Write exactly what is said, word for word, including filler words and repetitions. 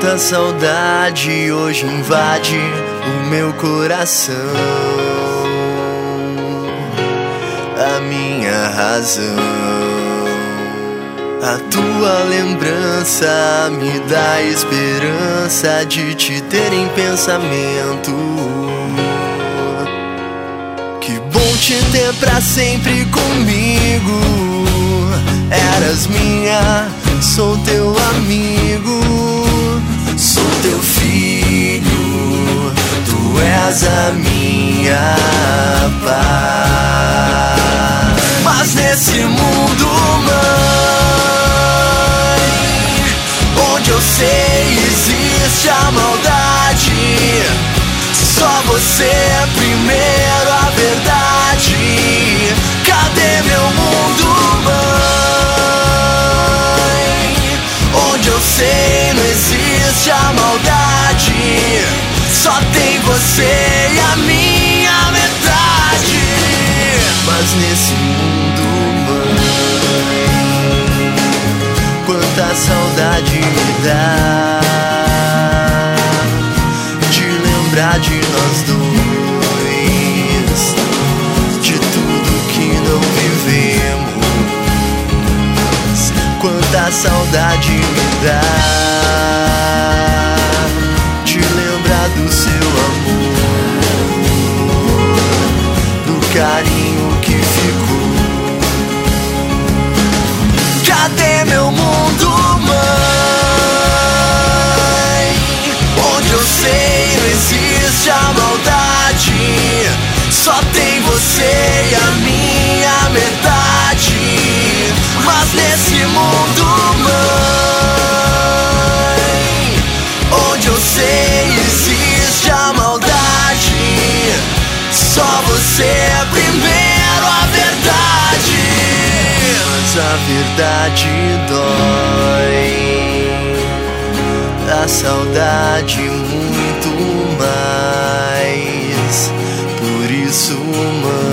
Quanta saudade hoje invade o meu coração, a minha razão. A tua lembrança me dá esperança de te ter em pensamento. Que bom te ter pra sempre comigo. Eras minha, sou teu amigo, sou teu filho, tu és a minha paz. Mas nesse mundo, mãe, onde eu sei existe a maldade, só você primeiro a verdade. Cadê meu mundo, mãe? Onde eu sei não existe a maldade, só tem você e a minha metade. Mas nesse mundo, mãe, quanta saudade me dá de lembrar de nós dois, de tudo que não vivemos. Quanta saudade me dá de lembrar do seu amor, do carinho que ficou. Cadê meu mundo, mãe? Onde eu sei não existe a maldade, só tem você e a minha metade. Mas nesse mundo, mãe, onde eu sei existe a maldade, só você é primeiro a verdade. Mas a verdade dói, a saudade muito mais. Por isso, mãe,